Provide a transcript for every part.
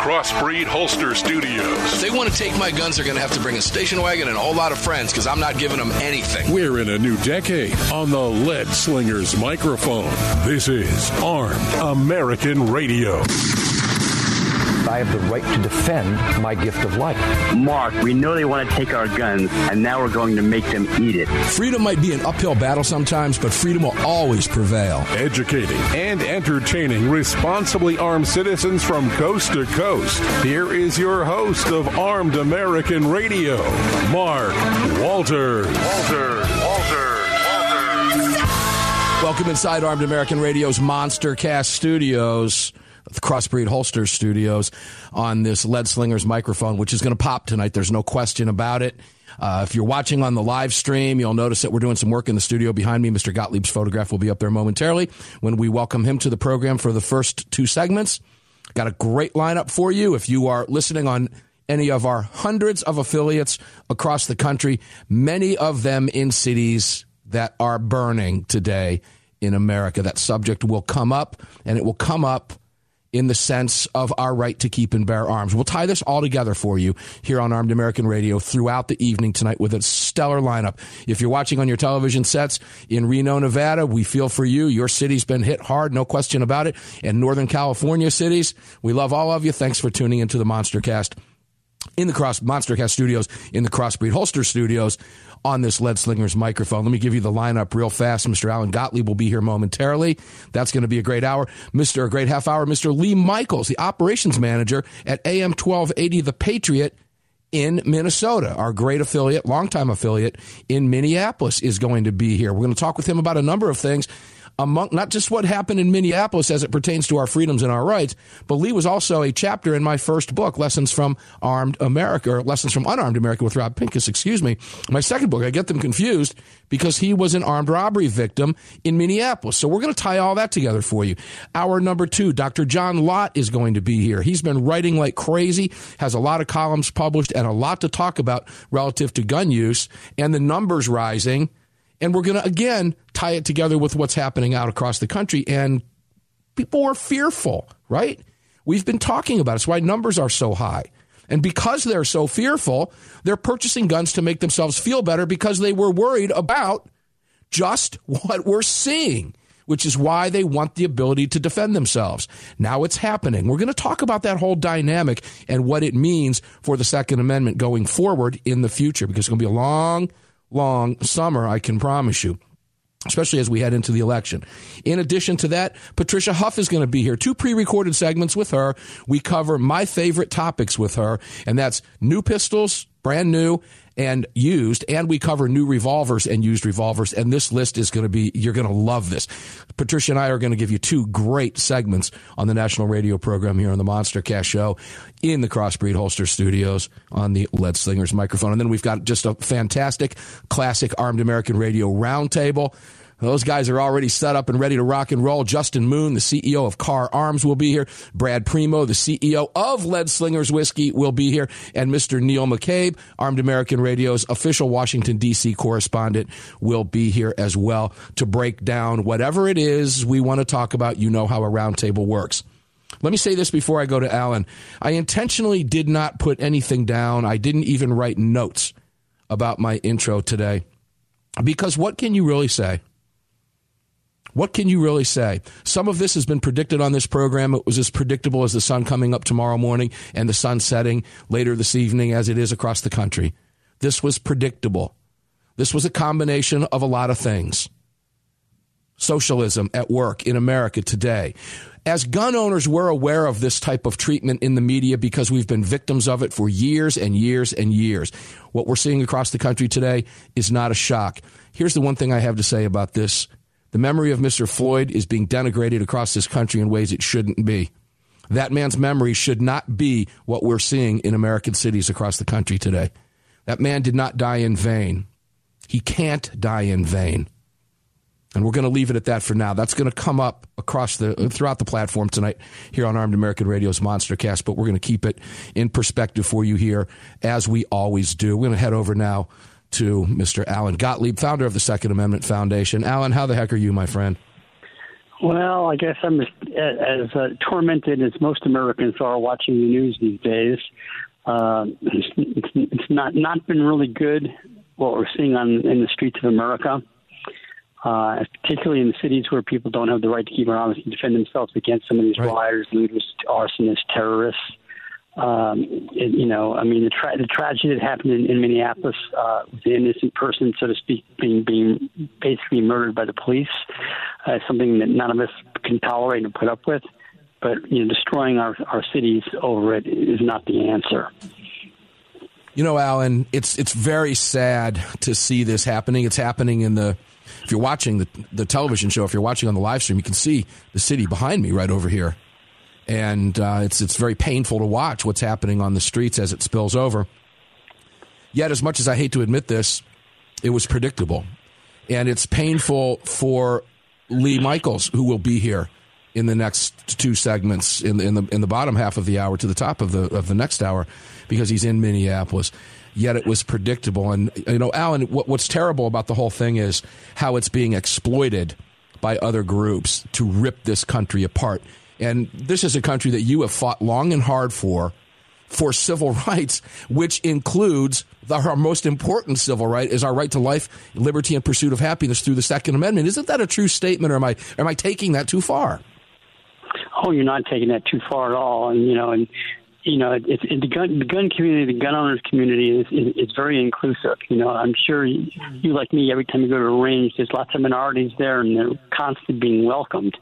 Crossbreed Holster Studios. If they want to take my guns, they're going to have to bring a station wagon and a whole lot of friends, because I'm not giving them anything. We're in a new decade on the Lead Slingers microphone. This is Armed American Radio. I have the right to defend my gift of life. Mark, we know they want to take our guns, and now we're going to make them eat it. Freedom might be an uphill battle sometimes, but freedom will always prevail. Educating and entertaining responsibly armed citizens from coast to coast. Here is your host of Armed American Radio, Mark Walters. Welcome inside Armed American Radio's Monster Cast Studios, the Crossbreed Holster Studios, on this Lead Slingers microphone, which is going to pop tonight. There's no question about it. If you're watching on the live stream, you'll notice that we're doing some work in the studio behind me. Mr. Gottlieb's photograph will be up there momentarily when we welcome him to the program for the first two segments. Got a great lineup for you. If you are listening on any of our hundreds of affiliates across the country, many of them in cities that are burning today in America, that subject will come up, and it will come up in the sense of our right to keep and bear arms. We'll tie this all together for you here on Armed American Radio throughout the evening tonight with a stellar lineup. If you're watching on your television sets in Reno, Nevada, we feel for you. Your city's been hit hard, no question about it. And Northern California cities, we love all of you. Thanks for tuning into the Monstercast in the Monstercast Studios, in the Crossbreed Holster Studios, on this Lead Slingers microphone. Let me give you the lineup real fast. Mr. Alan Gottlieb will be here momentarily. That's going to be a great hour. A great half hour. Mr. Lee Michaels, the operations manager at AM 1280 The Patriot in Minnesota. Our great affiliate, longtime affiliate in Minneapolis, is going to be here. We're going to talk with him about a number of things, among not just what happened in Minneapolis as it pertains to our freedoms and our rights, but Lee was also a chapter in my first book, Lessons from Unarmed America with Rob Pincus, My second book, I get them confused because he was an armed robbery victim in Minneapolis. So we're going to tie all that together for you. Hour number 2, Dr. John Lott is going to be here. He's been writing like crazy, has a lot of columns published, and a lot to talk about relative to gun use and the numbers rising. And we're going to, again, tie it together with what's happening out across the country. And people are fearful, right? We've been talking about it. It's why numbers are so high. And because they're so fearful, they're purchasing guns to make themselves feel better because they were worried about just what we're seeing, which is why they want the ability to defend themselves. Now it's happening. We're going to talk about that whole dynamic and what it means for the Second Amendment going forward in the future, because it's going to be a long summer, I can promise you, especially as we head into the election. In addition to that, Patricia Huff is going to be here. 2 pre-recorded segments with her. We cover my favorite topics with her, and that's new pistols, brand new and used, and we cover new revolvers and used revolvers, and this list is going to be, you're going to love this. Patricia and I are going to give you 2 great segments on the national radio program here on the Monstercast Show in the Crossbreed Holster Studios on the Lead Slingers microphone. And then we've got just a fantastic classic Armed American Radio roundtable. Those guys are already set up and ready to rock and roll. Justin Moon, the CEO of Carr Arms, will be here. Brad Primo, the CEO of Lead Slingers Whiskey, will be here. And Mr. Neil McCabe, Armed American Radio's official Washington, D.C. correspondent, will be here as well to break down whatever it is we want to talk about. You know how a roundtable works. Let me say this before I go to Alan. I intentionally did not put anything down. I didn't even write notes about my intro today, because what can you really say? What can you really say? Some of this has been predicted on this program. It was as predictable as the sun coming up tomorrow morning and the sun setting later this evening as it is across the country. This was predictable. This was a combination of a lot of things. Socialism at work in America today. As gun owners, we're aware of this type of treatment in the media because we've been victims of it for years and years and years. What we're seeing across the country today is not a shock. Here's the one thing I have to say about this. The memory of Mr. Floyd is being denigrated across this country in ways it shouldn't be. That man's memory should not be what we're seeing in American cities across the country today. That man did not die in vain. He can't die in vain. And we're going to leave it at that for now. That's going to come up throughout the platform tonight here on Armed American Radio's Monstercast, but we're going to keep it in perspective for you here, as we always do. We're going to head over now to Mr. Alan Gottlieb, founder of the Second Amendment Foundation. Alan, how the heck are you, my friend? Well, I guess I'm as tormented as most Americans are watching the news these days. It's not been really good what we're seeing in the streets of America, particularly in the cities where people don't have the right to keep arms and defend themselves against some of these rioters, looters, arsonists, terrorists. The tragedy that happened in Minneapolis with the innocent person, so to speak, being basically murdered by the police, something that none of us can tolerate and put up with. But destroying our cities over it is not the answer. Alan, it's very sad to see this happening. It's happening if you're watching the television show, if you're watching on the live stream, you can see the city behind me right over here. And it's very painful to watch what's happening on the streets as it spills over. Yet, as much as I hate to admit this, it was predictable. And it's painful for Lee Michaels, who will be here in the next two segments, in the bottom half of the hour to the top of the next hour, because he's in Minneapolis. Yet it was predictable. And, Alan, what's terrible about the whole thing is how it's being exploited by other groups to rip this country apart. And this is a country that you have fought long and hard for civil rights, which includes our most important civil right is our right to life, liberty, and pursuit of happiness through the Second Amendment. Isn't that a true statement, or am I taking that too far? Oh, you're not taking that too far at all. And it's the gun community, the gun owners community is very inclusive. I'm sure you like me, every time you go to a range, there's lots of minorities there, and they're constantly being welcomed.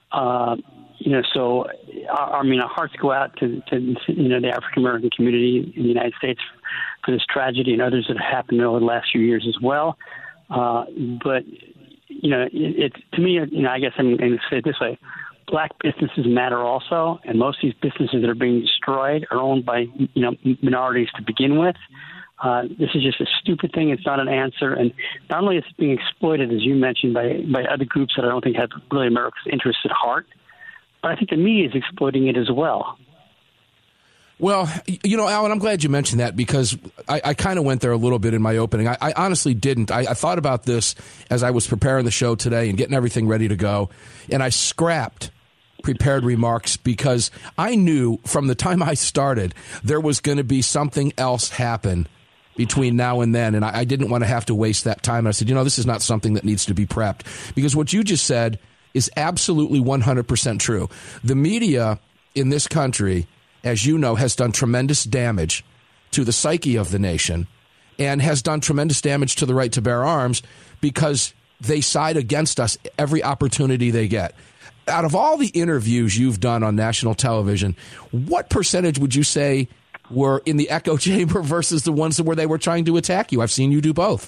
So our hearts go out to the African American community in the United States for this tragedy and others that have happened over the last few years as well. But it's to me, I guess I'm going to say it this way: black businesses matter also, and most of these businesses that are being destroyed are owned by minorities to begin with. This is just a stupid thing. It's not an answer. And not only is it being exploited, as you mentioned, by other groups that I don't think have really America's interests at heart, but I think the media is exploiting it as well. Well, Alan, I'm glad you mentioned that, because I kind of went there a little bit in my opening. I honestly didn't. I thought about this as I was preparing the show today and getting everything ready to go, and I scrapped prepared remarks because I knew from the time I started there was going to be something else happen between now and then, and I didn't want to have to waste that time. I said, this is not something that needs to be prepped, because what you just said is absolutely 100% true. The media in this country, as you know, has done tremendous damage to the psyche of the nation and has done tremendous damage to the right to bear arms, because they side against us every opportunity they get. Out of all the interviews you've done on national television, what percentage would you say were in the echo chamber versus the ones where they were trying to attack you? I've seen you do both.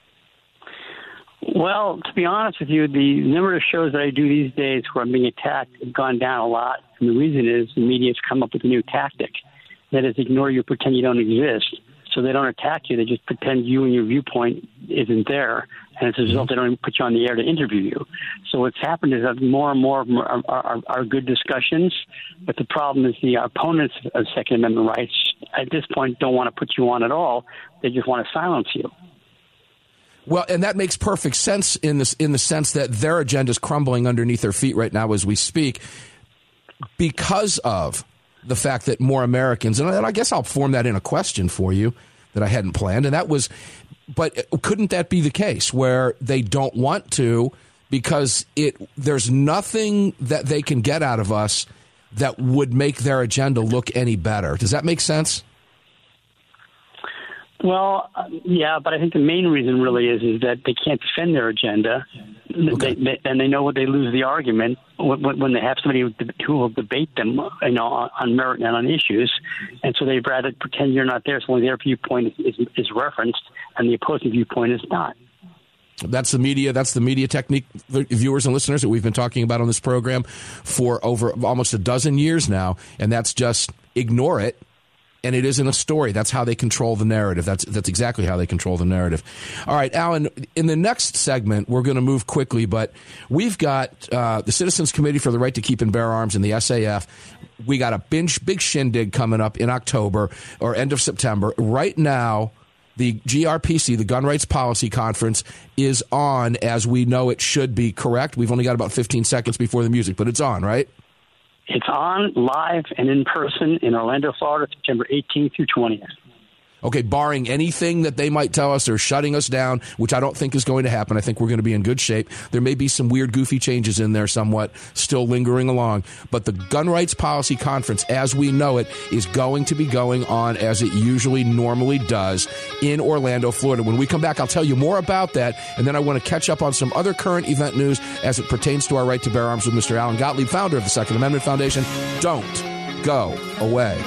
Well, to be honest with you, the number of shows that I do these days where I'm being attacked have gone down a lot. And the reason is the media has come up with a new tactic. That is, ignore you, pretend you don't exist. So they don't attack you. They just pretend you and your viewpoint isn't there. And as a result, they don't even put you on the air to interview you. So what's happened is that more and more of them are good discussions. But the problem is the opponents of Second Amendment rights at this point don't want to put you on at all. They just want to silence you. Well, and that makes perfect sense in the sense that their agenda is crumbling underneath their feet right now as we speak, because of the fact that more Americans, and I guess I'll form that in a question for you that I hadn't planned, and that was, but couldn't that be the case where they don't want to because there's nothing that they can get out of us that would make their agenda look any better? Does that make sense? Well, yeah, but I think the main reason really is that they can't defend their agenda, okay. And they know what they lose the argument when they have somebody who will debate them, on merit and on issues, and so they'd rather pretend you're not there, so only their viewpoint is referenced, and the opposing viewpoint is not. That's the media. That's the media technique, viewers and listeners, that we've been talking about on this program for over almost a dozen years now, and that's just ignore it. And it isn't a story. That's how they control the narrative. That's exactly how they control the narrative. All right, Alan, in the next segment, we're going to move quickly, but we've got the Citizens Committee for the Right to Keep and Bear Arms and the SAF. We got a big shindig coming up in October or end of September. Right now, The GRPC, the Gun Rights Policy Conference, is on as we know it should be, correct? We've only got about 15 seconds before the music, but it's on, right? It's on live and in person in Orlando, Florida, September 18th through 20th. Okay, barring anything that they might tell us they're shutting us down, which I don't think is going to happen. I think we're going to be in good shape. There may be some weird, goofy changes in there somewhat, still lingering along. But the Gun Rights Policy Conference, as we know it, is going to be going on as it usually normally does in Orlando, Florida. When we come back, I'll tell you more about that, and then I want to catch up on some other current event news as it pertains to our right to bear arms with Mr. Alan Gottlieb, founder of the Second Amendment Foundation. Don't go away.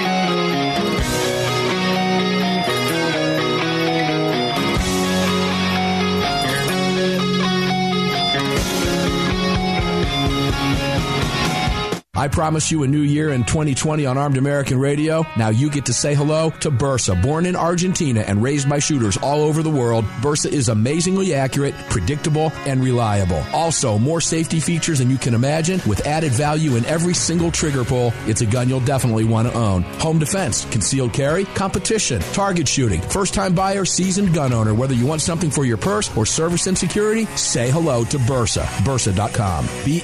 I promise you a new year in 2020 on Armed American Radio. Now you get to say hello to Bersa. Born in Argentina and raised by shooters all over the world, Bersa is amazingly accurate, predictable, and reliable. Also, more safety features than you can imagine with added value in every single trigger pull. It's a gun you'll definitely want to own. Home defense, concealed carry, competition, target shooting, first-time buyer, seasoned gun owner. Whether you want something for your purse or service and security, say hello to Bersa. Bersa.com.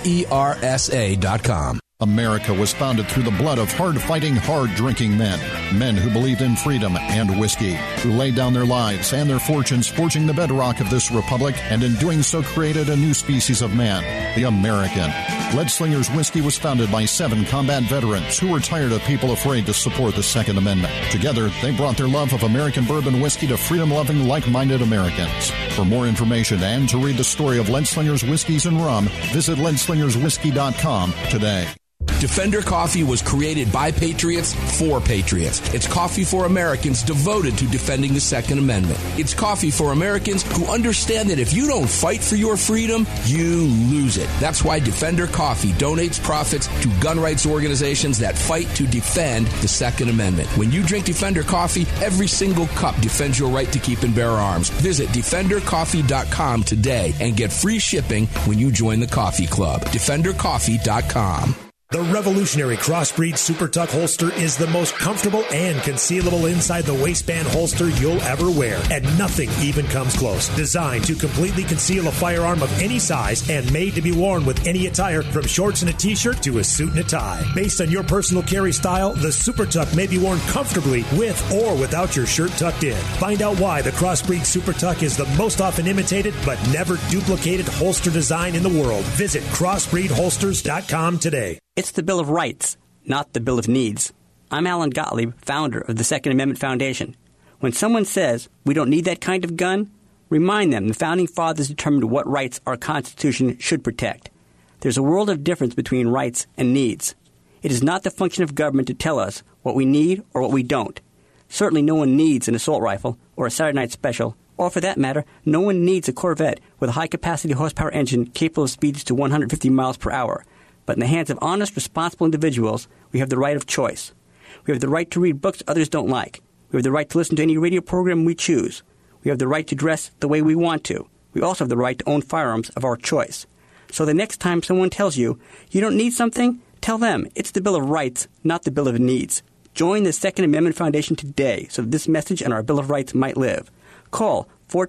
BERSA.com. America was founded through the blood of hard-fighting, hard-drinking men. Men who believed in freedom and whiskey, who laid down their lives and their fortunes forging the bedrock of this republic, and in doing so created a new species of man, the American. Leadslingers Whiskey was founded by 7 combat veterans who were tired of people afraid to support the Second Amendment. Together, they brought their love of American bourbon whiskey to freedom-loving, like-minded Americans. For more information and to read the story of Leadslingers Whiskeys and Rum, visit leadslingerswhiskey.com today. Defender Coffee was created by patriots for patriots. It's coffee for Americans devoted to defending the Second Amendment. It's coffee for Americans who understand that if you don't fight for your freedom, you lose it. That's why Defender Coffee donates profits to gun rights organizations that fight to defend the Second Amendment. When you drink Defender Coffee, every single cup defends your right to keep and bear arms. Visit DefenderCoffee.com today and get free shipping when you join the coffee club. DefenderCoffee.com. The revolutionary Crossbreed Super Tuck holster is the most comfortable and concealable inside the waistband holster you'll ever wear, and nothing even comes close. Designed to completely conceal a firearm of any size and made to be worn with any attire, from shorts and a t-shirt to a suit and a tie. Based on your personal carry style, the Super Tuck may be worn comfortably with or without your shirt tucked in. Find out why the Crossbreed Super Tuck is the most often imitated but never duplicated holster design in the world. Visit crossbreedholsters.com today. It's the Bill of Rights, not the Bill of Needs. I'm Alan Gottlieb, founder of the Second Amendment Foundation. When someone says we don't need that kind of gun, remind them the Founding Fathers determined what rights our Constitution should protect. There's a world of difference between rights and needs. It is not the function of government to tell us what we need or what we don't. Certainly no one needs an assault rifle or a Saturday night special, or for that matter, no one needs a Corvette with a high-capacity horsepower engine capable of speeds to 150 miles per hour. But in the hands of honest, responsible individuals, we have the right of choice. We have the right to read books others don't like. We have the right to listen to any radio program we choose. We have the right to dress the way we want to. We also have the right to own firearms of our choice. So the next time someone tells you you don't need something, tell them it's the Bill of Rights, not the Bill of Needs. Join the Second Amendment Foundation today so that this message and our Bill of Rights might live. Call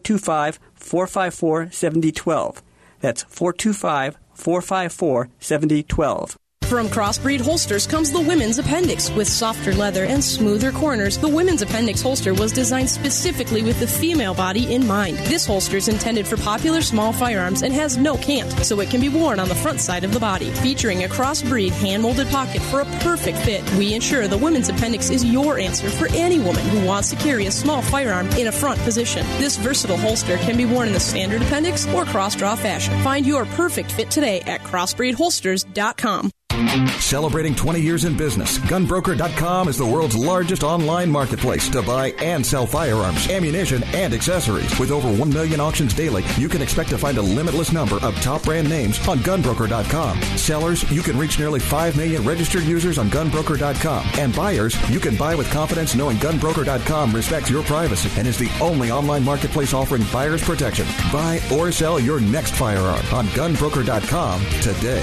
425-454-7012. That's 425-454-7012. From Crossbreed Holsters comes the Women's Appendix. With softer leather and smoother corners, the Women's Appendix holster was designed specifically with the female body in mind. This holster is intended for popular small firearms and has no cant, so it can be worn on the front side of the body. Featuring a Crossbreed hand-molded pocket for a perfect fit, we ensure the Women's Appendix is your answer for any woman who wants to carry a small firearm in a front position. This versatile holster can be worn in the standard appendix or cross-draw fashion. Find your perfect fit today at crossbreedholsters.com. Celebrating 20 years in business, GunBroker.com is the world's largest online marketplace to buy and sell firearms, ammunition, and accessories. With over 1 million auctions daily, you can expect to find a limitless number of top brand names on GunBroker.com. Sellers, you can reach nearly 5 million registered users on GunBroker.com. And buyers, you can buy with confidence knowing GunBroker.com respects your privacy and is the only online marketplace offering buyers protection. Buy or sell your next firearm on GunBroker.com today.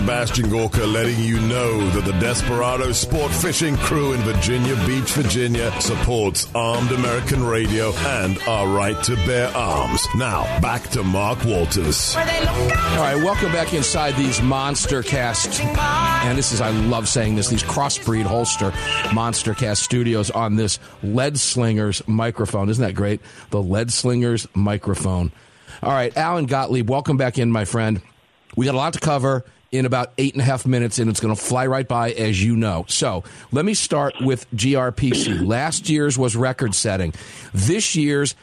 Sebastian Gorka letting you know that the Desperado Sport Fishing Crew in Virginia Beach, Virginia supports Armed American Radio and our right to bear arms. Now, back to Mark Walters. All right, welcome back inside these Monster Cast, and this is, I love saying this, these Crossbreed Holster Monster Cast studios on this Lead Slingers microphone. Isn't that great? The Lead Slingers microphone. All right, Alan Gottlieb, welcome back in, my friend. We got a lot to cover in about 8.5 minutes, and it's going to fly right by, as you know. So let me start with GRPC. Last year's was record-setting. This year's,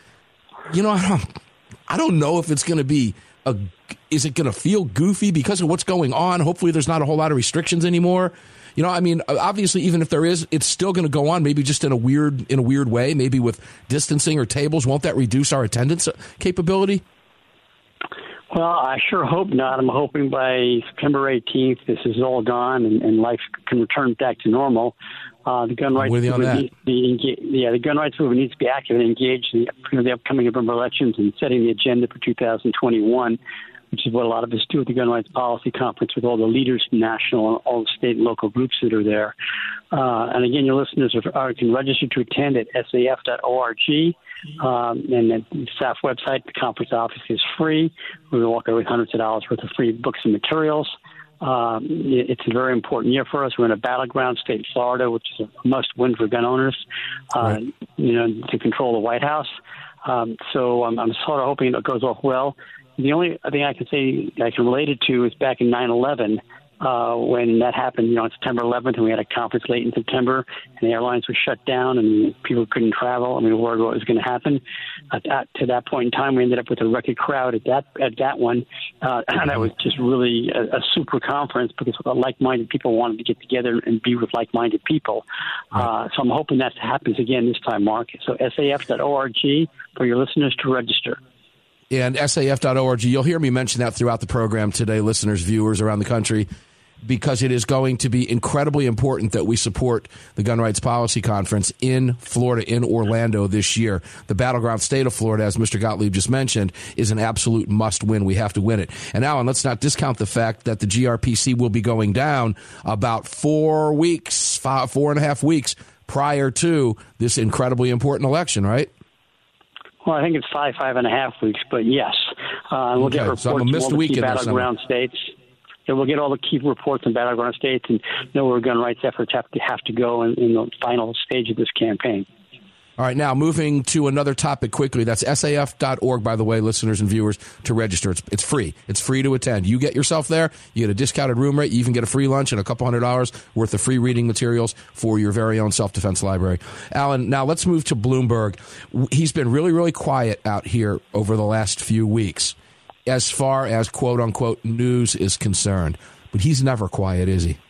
I don't know if it's going to be is it going to feel goofy because of what's going on? Hopefully there's not a whole lot of restrictions anymore. Obviously, even if there is, it's still going to go on, maybe just in a weird way, maybe with distancing or tables. Won't that reduce our attendance capability? Well, I sure hope not. I'm hoping by September 18th this is all gone and life can return back to normal. The gun rights movement the gun rights movement needs to be active and engaged in the upcoming November elections and setting the agenda for 2021, which is what a lot of us do at the Gun Rights Policy Conference with all the leaders, national and all the state and local groups that are there. And again, your listeners can register to attend at saf.org. And the staff website. The conference office is free. We're going to walk away with hundreds of dollars worth of free books and materials. It's a very important year for us. We're in a battleground state, Florida, which is a must-win for gun owners, to control the White House. So I'm sort of hoping it goes off well. The only thing I can say I can relate it to is back in 9/11 when that happened, on September 11th, and we had a conference late in September, and the airlines were shut down, and people couldn't travel. I mean, we were worried what was going to happen. To that point in time, we ended up with a record crowd at that one. And that was just really a super conference because like-minded people wanted to get together and be with like-minded people. So I'm hoping that happens again this time, Mark. So saf.org for your listeners to register. And saf.org, you'll hear me mention that throughout the program today, listeners, viewers around the country, because it is going to be incredibly important that we support the Gun Rights Policy Conference in Florida, in Orlando this year. The battleground state of Florida, as Mr. Gottlieb just mentioned, is an absolute must-win. We have to win it. And Alan, let's not discount the fact that the GRPC will be going down about 4 weeks, 4.5 weeks prior to this incredibly important election, right? Well, I think it's 5.5 weeks, but yes. We'll get reports from all the key battleground states. Yeah, we'll get all the key reports on battleground states and know where gun rights efforts have to go in the final stage of this campaign. All right, now moving to another topic quickly. That's saf.org, by the way, listeners and viewers, to register. It's free. It's free to attend. You get yourself there. You get a discounted room rate. You even get a free lunch and a couple $100 worth of free reading materials for your very own self-defense library. Alan, now let's move to Bloomberg. He's been really, really quiet out here over the last few weeks as far as quote-unquote news is concerned. But he's never quiet, is he?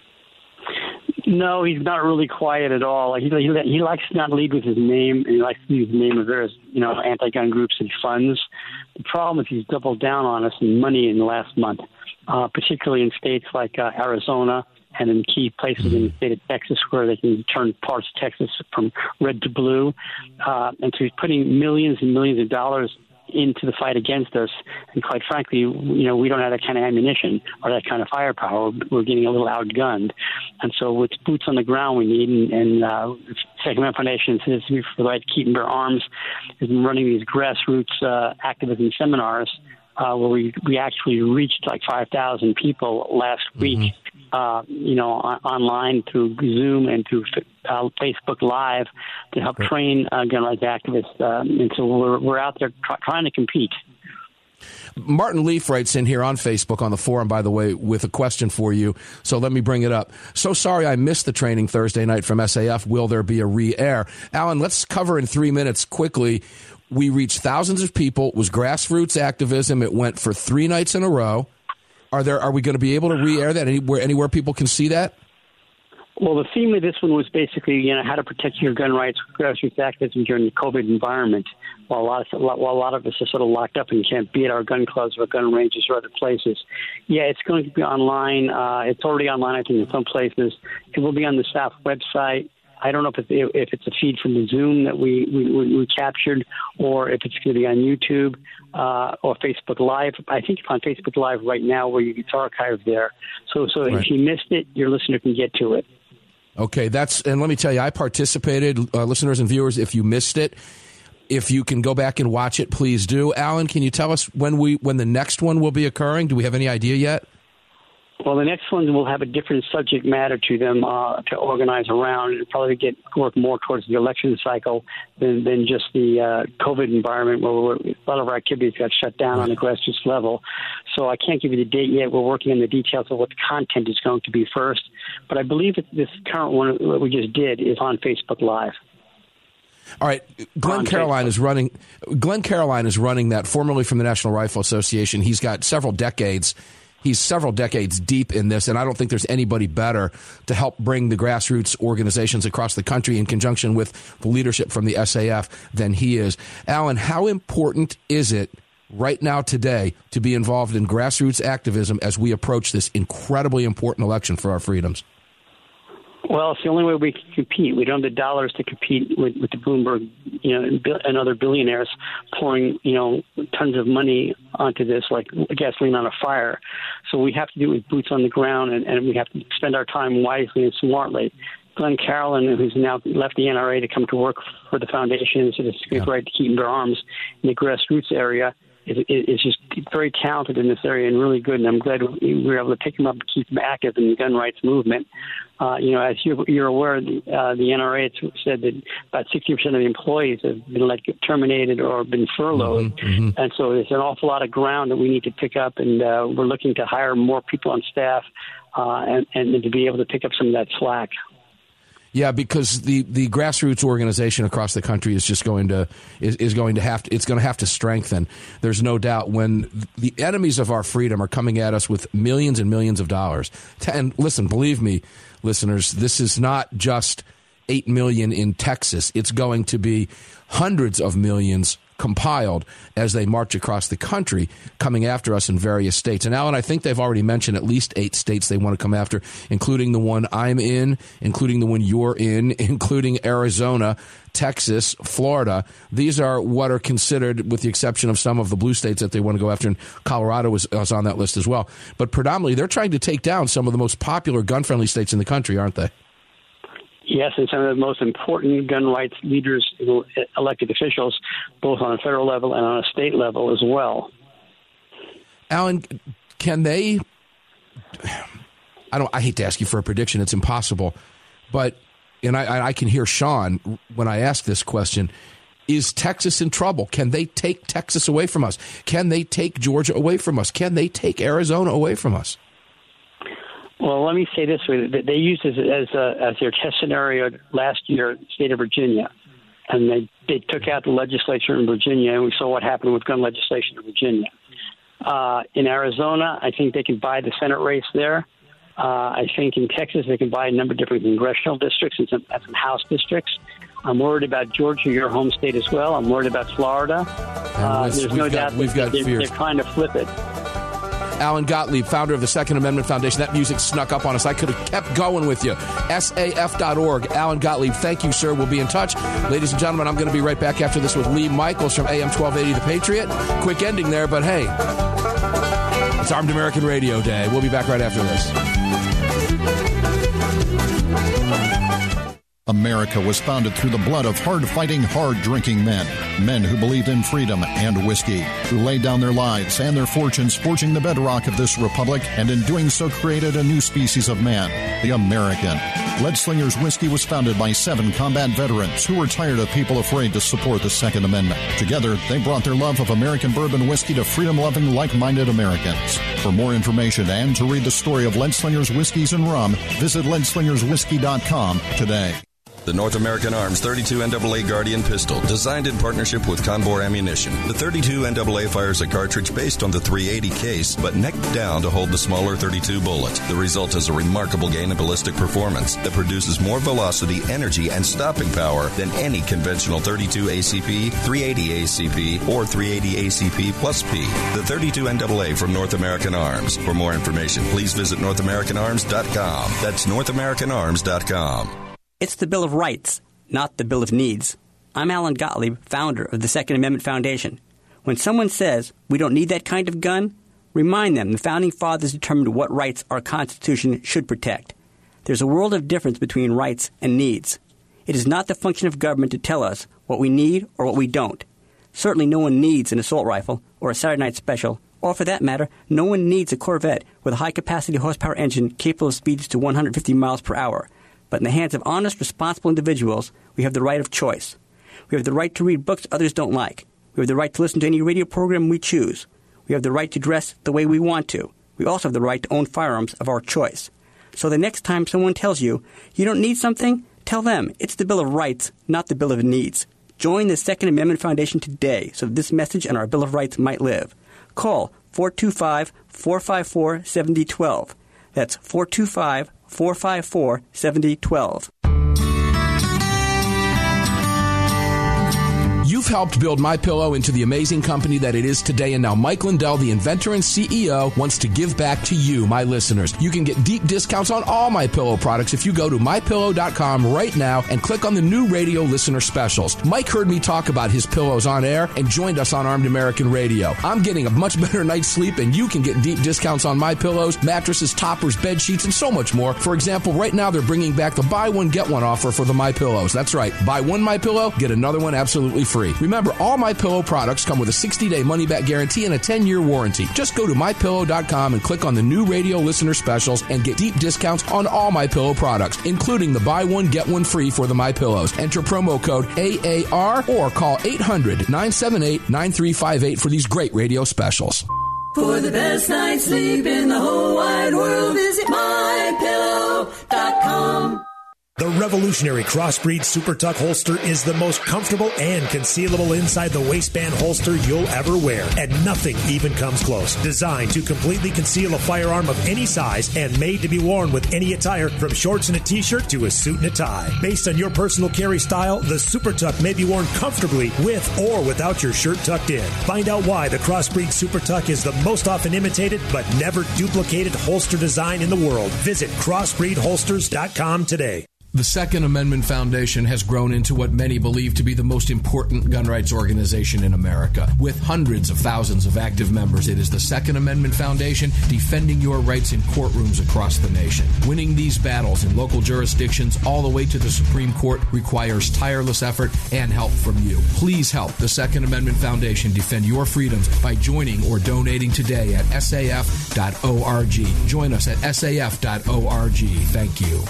No, he's not really quiet at all. He likes to not lead with his name, and he likes to use the name of various, anti-gun groups and funds. The problem is he's doubled down on us in money in the last month, particularly in states like Arizona and in key places in the state of Texas where they can turn parts of Texas from red to blue. And so he's putting millions and millions of dollars into the fight against us, and quite frankly, we don't have that kind of ammunition or that kind of firepower. We're getting a little outgunned, and so it's boots on the ground we need. And Second Amendment Foundation, Citizens for the Right to Keep and Bear Arms, has been running these grassroots activism seminars where we actually reached like 5,000 people last week. Online through Zoom and through Facebook Live to help train gun rights activists. And so we're out there trying to compete. Martin Leaf writes in here on Facebook, on the forum, by the way, with a question for you. So let me bring it up. So sorry I missed the training Thursday night from SAF. Will there be a re-air? Alan, let's cover in 3 minutes quickly. We reached thousands of people. It was grassroots activism. It went for 3 nights in a row. Are we going to be able to re-air that anywhere people can see that? Well, the theme of this one was basically, how to protect your gun rights, grassroots activism during the COVID environment, while a lot of us are sort of locked up and can't be at our gun clubs or gun ranges or other places. Yeah, it's going to be online. It's already online, I think, in some places. It will be on the SAF website. I don't know if it's a feed from the Zoom that we captured, or if it's going to be on YouTube or Facebook Live. I think it's on Facebook Live right now, where it's archived there. So Right. If you missed it, your listener can get to it. Okay, and let me tell you, I participated, listeners and viewers. If you missed it, if you can go back and watch it, please do. Alan, can you tell us when the next one will be occurring? Do we have any idea yet? Well, the next ones will have a different subject matter to them to organize around. It'll probably work more towards the election cycle than just the COVID environment, where a lot of our activities got shut down on the grassroots level. So I can't give you the date yet. We're working on the details of what the content is going to be first. But I believe that this current one that we just did is on Facebook Live. All right, Glenn Caroline is running that, formerly from the National Rifle Association. He's got several decades. He's several decades deep in this, and I don't think there's anybody better to help bring the grassroots organizations across the country in conjunction with the leadership from the SAF than he is. Alan, how important is it right now today to be involved in grassroots activism as we approach this incredibly important election for our freedoms? Well, it's the only way we can compete. We don't have the dollars to compete with the Bloomberg, and other billionaires pouring, tons of money onto this like gasoline on a fire. So we have to do it with boots on the ground, and we have to spend our time wisely and smartly. Glenn Caroline, who's now left the NRA to come to work for the foundation, so it's right to keep their arms in the grassroots area, is just very talented in this area and really good, and I'm glad we were able to pick him up and keep him active in the gun rights movement. As you're aware, the NRA said that about 60% of the employees have been terminated or been furloughed, and so there's an awful lot of ground that we need to pick up, and we're looking to hire more people on staff and to be able to pick up some of that slack. Yeah, because the grassroots organization across the country is just going to have to strengthen. There's no doubt when the enemies of our freedom are coming at us with millions and millions of dollars. And listen, believe me, listeners, this is not just 8 million in Texas. It's going to be hundreds of millions compiled as they march across the country, coming after us in various states. And Alan, I think they've already mentioned at least 8 states they want to come after, including the one I'm in, including the one you're in, including Arizona, Texas, Florida. These are what are considered, with the exception of some of the blue states that they want to go after, and Colorado is on that list as well. But predominantly, they're trying to take down some of the most popular gun-friendly states in the country, aren't they? Yes, and some of the most important gun rights leaders, elected officials, both on a federal level and on a state level as well. Alan, can they? I hate to ask you for a prediction; it's impossible. But I can hear Sean when I ask this question: is Texas in trouble? Can they take Texas away from us? Can they take Georgia away from us? Can they take Arizona away from us? Well, let me say this way. They used this as their test scenario last year, the state of Virginia. And they took out the legislature in Virginia, and we saw what happened with gun legislation in Virginia. In Arizona, I think they can buy the Senate race there. I think in Texas, they can buy a number of different congressional districts and some House districts. I'm worried about Georgia, your home state as well. I'm worried about Florida. There's no doubt they're trying to flip it. Alan Gottlieb, founder of the Second Amendment Foundation. That music snuck up on us. I could have kept going with you. SAF.org. Alan Gottlieb, thank you, sir. We'll be in touch. Ladies and gentlemen, I'm going to be right back after this with Lee Michaels from AM 1280 The Patriot. Quick ending there, but hey, it's Armed American Radio Day. We'll be back right after this. America was founded through the blood of hard-fighting, hard-drinking men. Men who believed in freedom and whiskey, who laid down their lives and their fortunes forging the bedrock of this republic, and in doing so created a new species of man, the American. Leadslinger's Whiskey was founded by 7 combat veterans who were tired of people afraid to support the Second Amendment. Together, they brought their love of American bourbon whiskey to freedom-loving, like-minded Americans. For more information and to read the story of Leadslinger's Whiskeys and Rum, visit leadslingerswhiskey.com today. The North American Arms 32 NAA Guardian pistol, designed in partnership with Conbor Ammunition. The 32 NAA fires a cartridge based on the .380 case, but necked down to hold the smaller .32 bullet. The result is a remarkable gain in ballistic performance that produces more velocity, energy, and stopping power than any conventional .32 ACP, .380 ACP, or .380 ACP plus P. The 32 NAA from North American Arms. For more information, please visit NorthAmericanArms.com. That's NorthAmericanArms.com. It's the Bill of Rights, not the Bill of Needs. I'm Alan Gottlieb, founder of the Second Amendment Foundation. When someone says we don't need that kind of gun, remind them the Founding Fathers determined what rights our Constitution should protect. There's a world of difference between rights and needs. It is not the function of government to tell us what we need or what we don't. Certainly no one needs an assault rifle or a Saturday night special, or for that matter, no one needs a Corvette with a high-capacity horsepower engine capable of speeds to 150 miles per hour. But in the hands of honest, responsible individuals, we have the right of choice. We have the right to read books others don't like. We have the right to listen to any radio program we choose. We have the right to dress the way we want to. We also have the right to own firearms of our choice. So the next time someone tells you you don't need something, tell them it's the Bill of Rights, not the Bill of Needs. Join the Second Amendment Foundation today so that this message and our Bill of Rights might live. Call 425-454-7012. That's 425-454-7012. You've helped build MyPillow into the amazing company that it is today, and now Mike Lindell, the inventor and CEO, wants to give back to you, my listeners. You can get deep discounts on all MyPillow products if you go to MyPillow.com right now and click on the new radio listener specials. Mike heard me talk about his pillows on air and joined us on Armed American Radio. I'm getting a much better night's sleep, and you can get deep discounts on MyPillows, mattresses, toppers, bed sheets, and so much more. For example, right now they're bringing back the buy one, get one offer for the MyPillows. That's right. Buy one MyPillow, get another one absolutely free. Remember, all MyPillow products come with a 60-day money-back guarantee and a 10-year warranty. Just go to MyPillow.com and click on the new radio listener specials and get deep discounts on all MyPillow products, including the buy one, get one free for the MyPillows. Enter promo code AAR or call 800-978-9358 for these great radio specials. For the best night's sleep in the whole wide world, visit MyPillow.com. The revolutionary Crossbreed Super Tuck holster is the most comfortable and concealable inside the waistband holster you'll ever wear, and nothing even comes close. Designed to completely conceal a firearm of any size and made to be worn with any attire, from shorts and a t-shirt to a suit and a tie. Based on your personal carry style, the Super Tuck may be worn comfortably with or without your shirt tucked in. Find out why the Crossbreed Super Tuck is the most often imitated but never duplicated holster design in the world. Visit CrossbreedHolsters.com today. The Second Amendment Foundation has grown into what many believe to be the most important gun rights organization in America. With hundreds of thousands of active members, it is the Second Amendment Foundation defending your rights in courtrooms across the nation. Winning these battles in local jurisdictions all the way to the Supreme Court requires tireless effort and help from you. Please help the Second Amendment Foundation defend your freedoms by joining or donating today at saf.org. Join us at saf.org. Thank you.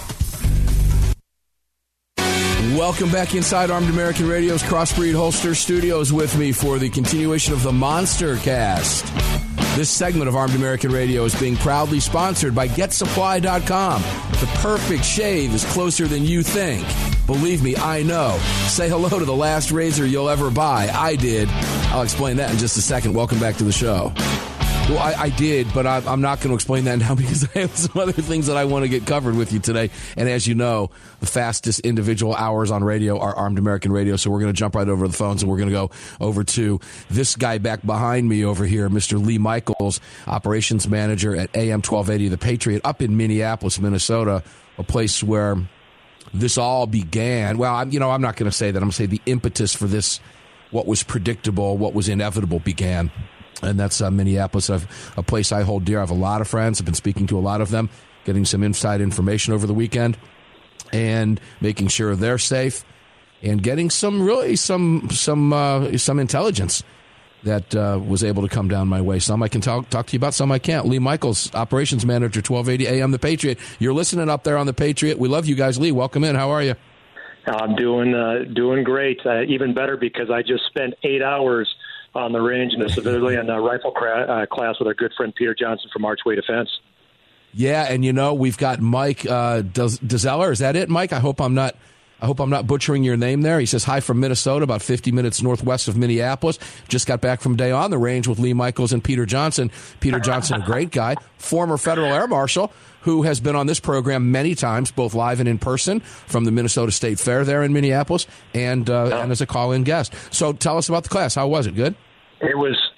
Welcome back inside Armed American Radio's Crossbreed Holster Studios with me for the continuation of the Monster Cast. This segment of Armed American Radio is being proudly sponsored by GetSupply.com. The perfect shave is closer than you think. Believe me, I know. Say hello to the last razor you'll ever buy. I did. I'll explain that in just a second. Welcome back to the show. Well, I did, but I'm not going to explain that now because I have some other things that I want to get covered with you today. And as you know, the fastest individual hours on radio are Armed American Radio, so we're going to jump right over the phones, and we're going to go over to this guy back behind me over here, Mr. Lee Michaels, operations manager at AM 1280 The Patriot up in Minneapolis, Minnesota, a place where this all began. Well, I'm not going to say that. I'm going to say the impetus for this, what was predictable, what was inevitable, began. And that's Minneapolis, a place I hold dear. I have a lot of friends. I've been speaking to a lot of them, getting some inside information over the weekend and making sure they're safe and getting some intelligence that was able to come down my way. Some I can talk to you about, some I can't. Lee Michaels, operations manager, 1280 AM The Patriot. You're listening up there on The Patriot. We love you guys. Lee, welcome in. How are you? I'm doing great. Even better because I just spent 8 hours on the range in a civilian rifle class with our good friend Peter Johnson from Archway Defense. Yeah, and we've got Mike Dezeller. Is that it, Mike? I hope I'm not butchering your name there. He says hi from Minnesota, about 50 minutes northwest of Minneapolis. Just got back from a day on the range with Lee Michaels and Peter Johnson. Peter Johnson, a great guy, former federal air marshal, who has been on this program many times, both live and in person, from the Minnesota State Fair there in Minneapolis, and as a call-in guest. So tell us about the class. How was it? Good? It was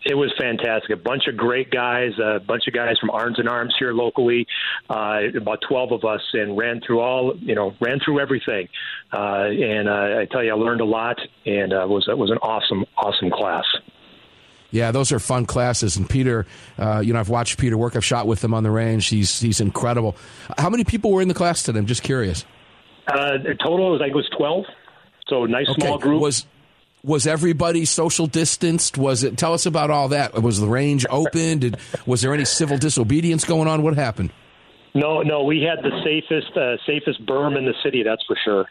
It was fantastic. A bunch of great guys, a bunch of guys from Arms and Arms here locally, about 12 of us, and ran through everything. And I tell you, I learned a lot, and it was an awesome class. Yeah, those are fun classes. And Peter, I've watched Peter work. I've shot with him on the range. He's incredible. How many people were in the class today? I'm just curious. Total, I think it was 12. So a nice small group. Was everybody social distanced? Tell us about all that. Was the range open? Was there any civil disobedience going on? What happened? No, we had the safest berm in the city, that's for sure.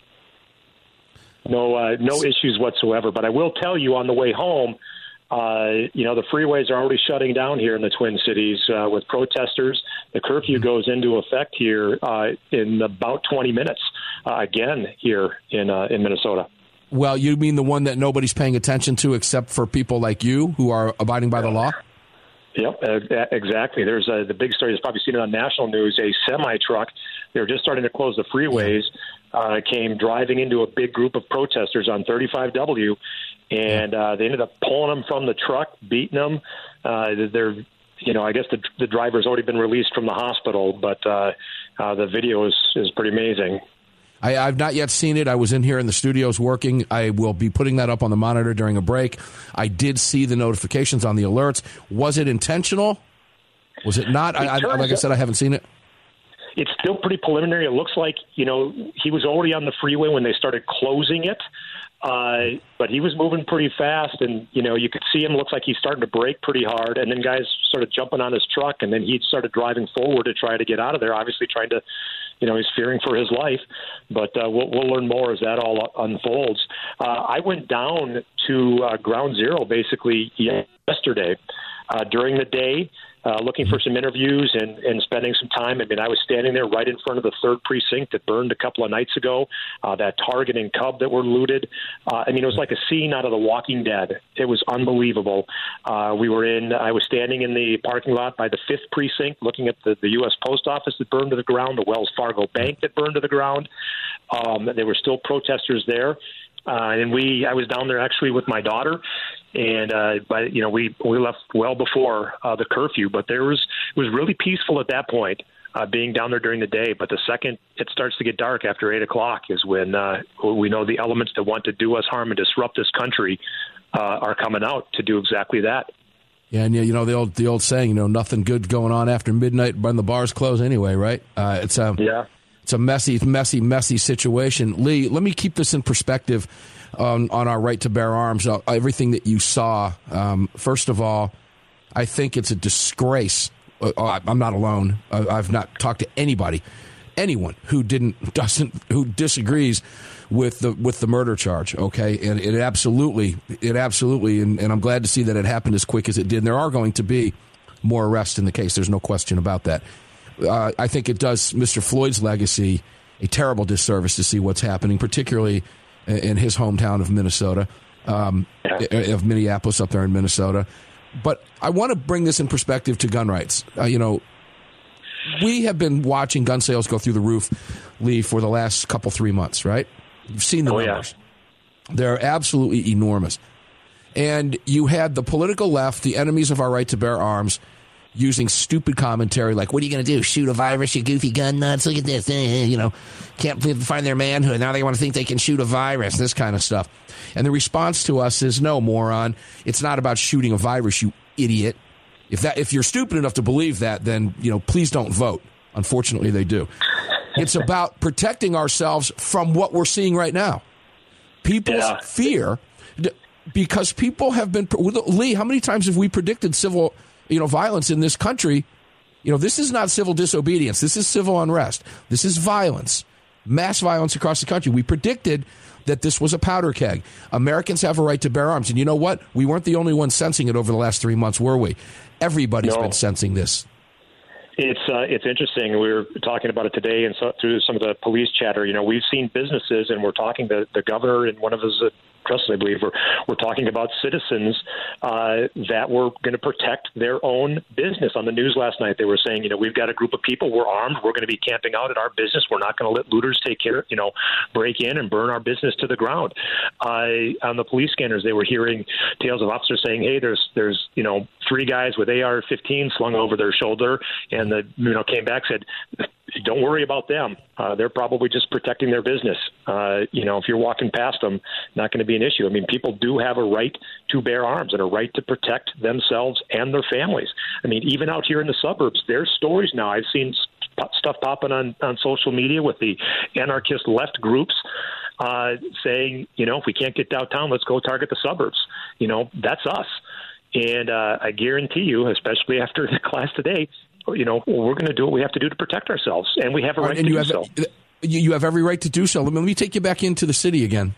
No issues whatsoever. But I will tell you, on the way home, the freeways are already shutting down here in the Twin Cities with protesters. The curfew goes into effect here in about 20 minutes again here in Minnesota. Well, you mean the one that nobody's paying attention to except for people like you who are abiding by the law? Yep, exactly. There's the big story. You've probably seen it on national news. A semi-truck, they were just starting to close the freeways, came driving into a big group of protesters on 35W, and they ended up pulling them from the truck, beating them. I guess the driver's already been released from the hospital, but the video is pretty amazing. I've not yet seen it. I was in here in the studios working. I will be putting that up on the monitor during a break. I did see the notifications on the alerts. Was it intentional? Was it not? Like I said, I haven't seen it. It's still pretty preliminary. It looks like, he was already on the freeway when they started closing it. But he was moving pretty fast, and, you could see him. Looks like he's starting to brake pretty hard, and then guys started jumping on his truck, and then he started driving forward to try to get out of there, obviously trying to, he's fearing for his life. But we'll learn more as that all unfolds. I went down to Ground Zero basically yesterday during the day, looking for some interviews and spending some time. I mean, I was standing there right in front of the 3rd precinct that burned a couple of nights ago, that Target and Cub that were looted. It was like a scene out of The Walking Dead. It was unbelievable. I was standing in the parking lot by the 5th precinct looking at the U.S. Post Office that burned to the ground, the Wells Fargo Bank that burned to the ground. There were still protesters there. I was down there actually with my daughter, and we left well before the curfew. But it was really peaceful at that point, being down there during the day. But the second it starts to get dark after 8 o'clock is when we know the elements that want to do us harm and disrupt this country are coming out to do exactly that. Yeah, and the old saying, nothing good going on after midnight when the bars close anyway, right? It's a messy situation. Lee, let me keep this in perspective on our right to bear arms. Everything that you saw, first of all, I think it's a disgrace. I'm not alone. I've not talked to anyone who disagrees with the murder charge. Okay, and it absolutely, and I'm glad to see that it happened as quick as it did. And there are going to be more arrests in the case. There's no question about that. I think it does Mr. Floyd's legacy a terrible disservice to see what's happening, particularly in his hometown of Minnesota, of Minneapolis up there in Minnesota. But I want to bring this in perspective to gun rights. We have been watching gun sales go through the roof, Lee, for the last 3 months, right? You've seen the numbers. Yeah. They're absolutely enormous. And you had the political left, the enemies of our right to bear arms, using stupid commentary like, what are you going to do, shoot a virus, you goofy gun nuts? Look at this. Can't find their manhood. Now they want to think they can shoot a virus, this kind of stuff. And the response to us is, no, moron. It's not about shooting a virus, you idiot. If you're stupid enough to believe that, then, please don't vote. Unfortunately, they do. It's about protecting ourselves from what we're seeing right now. People's fear, because people have been... Lee, how many times have we predicted civil... violence in this country? This is not civil disobedience. This is civil unrest. This is violence, mass violence across the country. We predicted that this was a powder keg. Americans have a right to bear arms. And you know what? We weren't the only ones sensing it over the last 3 months, were we? Everybody's been sensing this. It's interesting. We were talking about it today, and so through some of the police chatter. We've seen businesses, and we're talking to the governor and one of his trusts, I believe. We're talking about citizens that were going to protect their own business. On the news last night, they were saying, we've got a group of people, we're armed, we're going to be camping out at our business. We're not going to let looters break in and burn our business to the ground. On the police scanners, they were hearing tales of officers saying, hey, there's 3 guys with AR-15 slung over their shoulder, and came back, said, don't worry about them. They're probably just protecting their business. If you're walking past them, not going to be an issue. I mean, people do have a right to bear arms and a right to protect themselves and their families. I mean, even out here in the suburbs, there's stories now. I've seen stuff popping on social media with the anarchist left groups saying, if we can't get downtown, let's go target the suburbs. That's us. And I guarantee you, especially after the class today, we're going to do what we have to do to protect ourselves, and we have a right to do so. You have every right to do so. Let me take you back into the city again.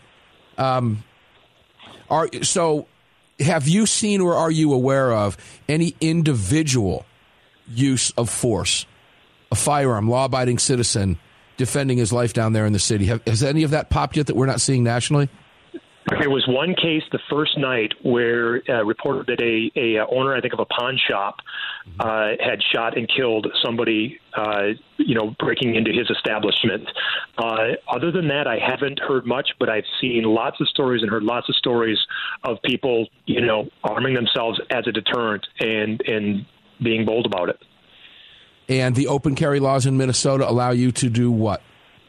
So have you seen or are you aware of any individual use of force, a firearm, law-abiding citizen defending his life down there in the city? Has any of that popped yet that we're not seeing nationally? There was one case the first night where reported that a owner, I think, of a pawn shop had shot and killed somebody, breaking into his establishment. Other than that, I haven't heard much, but I've seen lots of stories and heard lots of stories of people, arming themselves as a deterrent and being bold about it. And the open carry laws in Minnesota allow you to do what?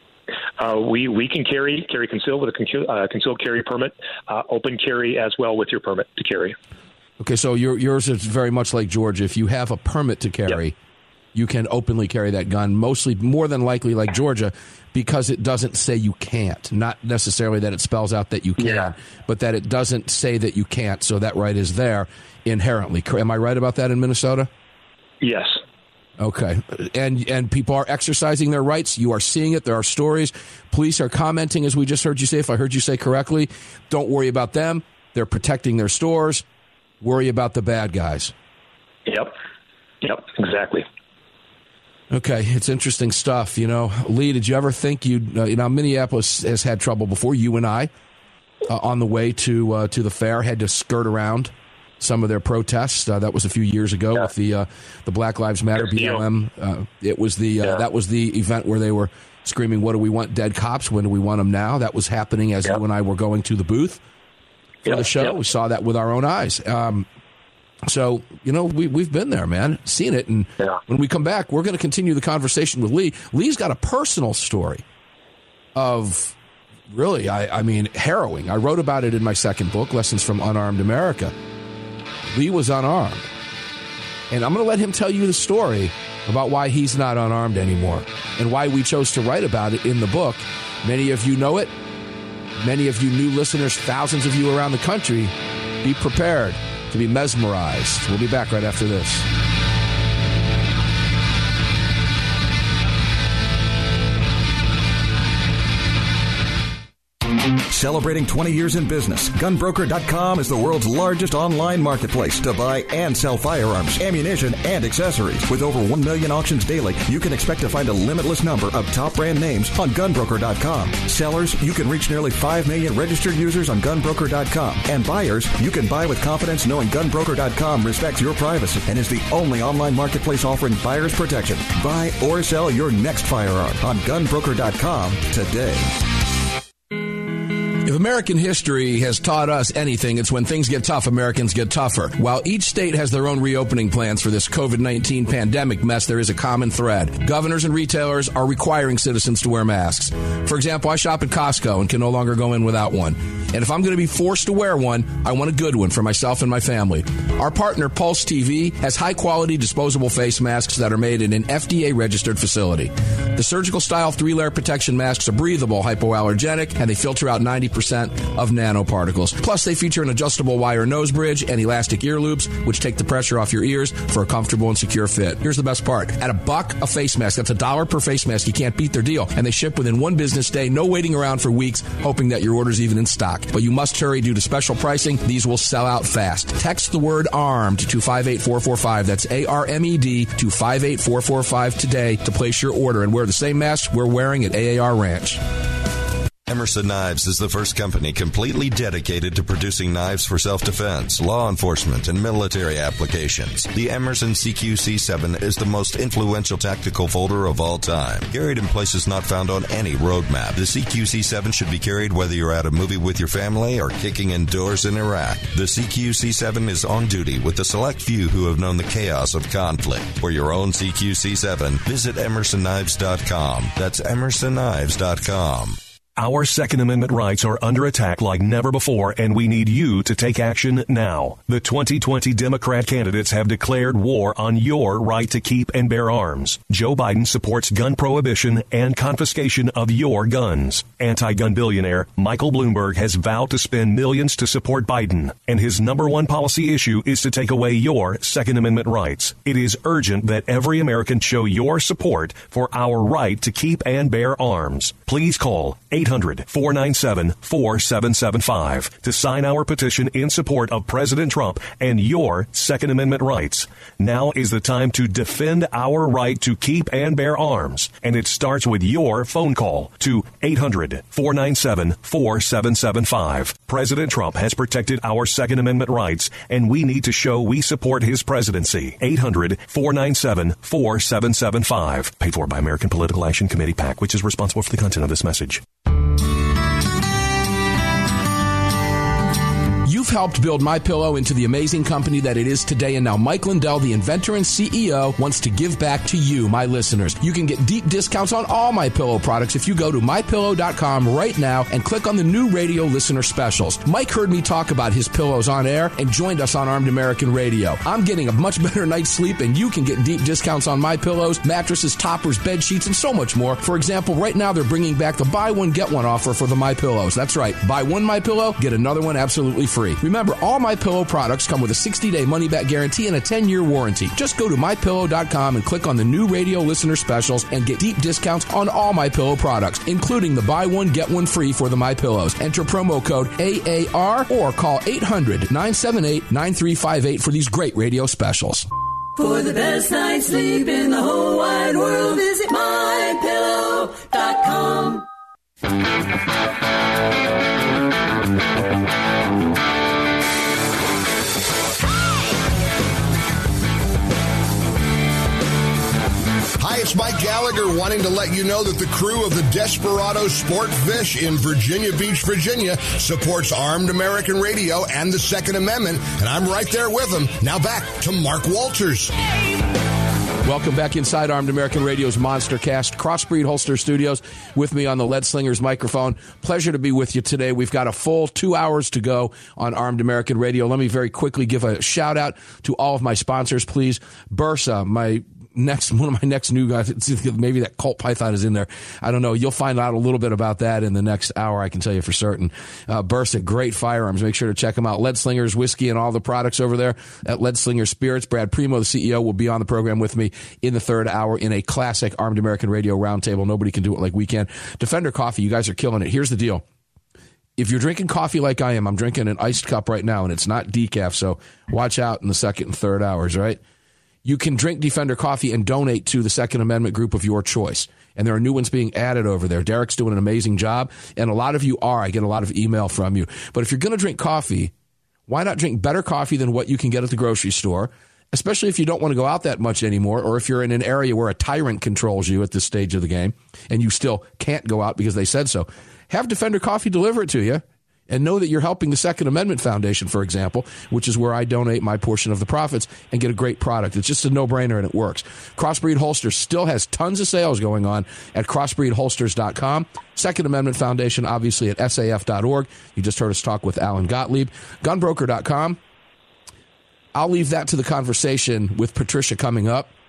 We can carry concealed with a concealed carry permit, open carry as well with your permit to carry. Okay, so yours is very much like Georgia. If you have a permit to carry, you can openly carry that gun, more than likely like Georgia, because it doesn't say you can't. Not necessarily that it spells out that you can, but that it doesn't say that you can't, so that right is there inherently. Am I right about that in Minnesota? Yes. Okay. And people are exercising their rights. You are seeing it. There are stories. Police are commenting, as we just heard you say, if I heard you say correctly. Don't worry about them. They're protecting their stores. Worry about the bad guys. Yep, exactly. Okay, it's interesting stuff. Lee, did you ever think Minneapolis has had trouble before. You and I, on the way to the fair, had to skirt around some of their protests. That was a few years ago with the Black Lives Matter BLM. It was that was the event where they were screaming, "What do we want? Dead cops? When do we want them now?" That was happening as you and I were going to the booth for the show. We saw that with our own eyes. So, we've been there, man, seen it. And when we come back, we're going to continue the conversation with Lee. Lee's got a personal story of really, harrowing. I wrote about it in my second book, Lessons from Unarmed America. Lee was unarmed. And I'm going to let him tell you the story about why he's not unarmed anymore and why we chose to write about it in the book. Many of you know it. Many of you new listeners, thousands of you around the country, be prepared to be mesmerized. We'll be back right after this. Celebrating 20 years in business, GunBroker.com is the world's largest online marketplace to buy and sell firearms, ammunition, and accessories. With over 1 million auctions daily, you can expect to find a limitless number of top brand names on GunBroker.com. Sellers, you can reach nearly 5 million registered users on GunBroker.com. And buyers, you can buy with confidence knowing GunBroker.com respects your privacy and is the only online marketplace offering buyers protection. Buy or sell your next firearm on GunBroker.com today. If American history has taught us anything, it's when things get tough, Americans get tougher. While each state has their own reopening plans for this COVID-19 pandemic mess, there is a common thread. Governors and retailers are requiring citizens to wear masks. For example, I shop at Costco and can no longer go in without one. And if I'm going to be forced to wear one, I want a good one for myself and my family. Our partner, Pulse TV, has high-quality disposable face masks that are made in an FDA-registered facility. The surgical-style 3-layer protection masks are breathable, hypoallergenic, and they filter out 90% of nanoparticles. Plus, they feature an adjustable wire nose bridge and elastic ear loops, which take the pressure off your ears for a comfortable and secure fit. Here's the best part. At $1 a face mask, that's $1 per face mask. You can't beat their deal. And they ship within one business day, no waiting around for weeks, hoping that your order's even in stock. stock. But you must hurry due to special pricing. These will sell out fast. Text the word ARMED to 58445. That's ARMED to 58445 today to place your order and wear the same mask we're wearing at AAR Ranch. Emerson Knives is the first company completely dedicated to producing knives for self-defense, law enforcement, and military applications. The Emerson CQC7 is the most influential tactical folder of all time. Carried in places not found on any roadmap, the CQC7 should be carried whether you're at a movie with your family or kicking indoors in Iraq. The CQC7 is on duty with the select few who have known the chaos of conflict. For your own CQC7, visit EmersonKnives.com. That's EmersonKnives.com. Our Second Amendment rights are under attack like never before, and we need you to take action now. The 2020 Democrat candidates have declared war on your right to keep and bear arms. Joe Biden supports gun prohibition and confiscation of your guns. Anti-gun billionaire Michael Bloomberg has vowed to spend millions to support Biden, and his number one policy issue is to take away your Second Amendment rights. It is urgent that every American show your support for our right to keep and bear arms. Please call 800-497-4775 to sign our petition in support of President Trump and your Second Amendment rights. Now is the time to defend our right to keep and bear arms, and it starts with your phone call to 800-497-4775. President Trump has protected our Second Amendment rights, and we need to show we support his presidency. 800-497-4775. Paid for by American Political Action Committee, PAC, which is responsible for the content of this message. You've helped build MyPillow into the amazing company that it is today, and now Mike Lindell, the inventor and CEO, wants to give back to you, my listeners. You can get deep discounts on all MyPillow products if you go to MyPillow.com right now and click on the new radio listener specials. Mike heard me talk about his pillows on air and joined us on Armed American Radio. I'm getting a much better night's sleep, and you can get deep discounts on MyPillows, mattresses, toppers, bed sheets, and so much more. For example, right now they're bringing back the buy one, get one offer for the MyPillows. That's right. Buy one MyPillow, get another one absolutely free. Remember, all MyPillow products come with a 60-day money-back guarantee and a 10-year warranty. Just go to MyPillow.com and click on the new radio listener specials and get deep discounts on all MyPillow products, including the buy one, get one free for the MyPillows. Enter promo code AAR or call 800-978-9358 for these great radio specials. For the best night's sleep in the whole wide world, visit MyPillow.com. Hi, it's Mike Gallagher wanting to let you know that the crew of the Desperado Sport Fish in Virginia Beach, Virginia supports Armed American Radio and the Second Amendment, and I'm right there with them. Now back to Mark Walters. Welcome back inside Armed American Radio's Monster Cast, Crossbreed Holster Studios, with me on the Lead Slingers microphone. Pleasure to be with you today. We've got a full 2 hours to go on Armed American Radio. Let me very quickly give a shout-out to all of my sponsors, please. Bursa, one of my next new guys, maybe that Colt Python is in there. I don't know. You'll find out a little bit about that in the next hour, I can tell you for certain. Bursa, great firearms. Make sure to check them out. Lead Slingers Whiskey and all the products over there at Lead Slingers Spirits. Brad Primo, the CEO, will be on the program with me in the third hour in a classic Armed American Radio roundtable. Nobody can do it like we can. Defender Coffee, you guys are killing it. Here's the deal. If you're drinking coffee like I am, I'm drinking an iced cup right now, and it's not decaf, so watch out in the second and third hours, right? You can drink Defender Coffee and donate to the Second Amendment group of your choice. And there are new ones being added over there. Derek's doing an amazing job, and a lot of you are. I get a lot of email from you. But if you're going to drink coffee, why not drink better coffee than what you can get at the grocery store, especially if you don't want to go out that much anymore, or if you're in an area where a tyrant controls you at this stage of the game and you still can't go out because they said so. Have Defender Coffee deliver it to you. And know that you're helping the Second Amendment Foundation, for example, which is where I donate my portion of the profits and get a great product. It's just a no-brainer, and it works. Crossbreed Holsters still has tons of sales going on at crossbreedholsters.com. Second Amendment Foundation, obviously, at saf.org. You just heard us talk with Alan Gottlieb. Gunbroker.com. I'll leave that to the conversation with Patricia coming up.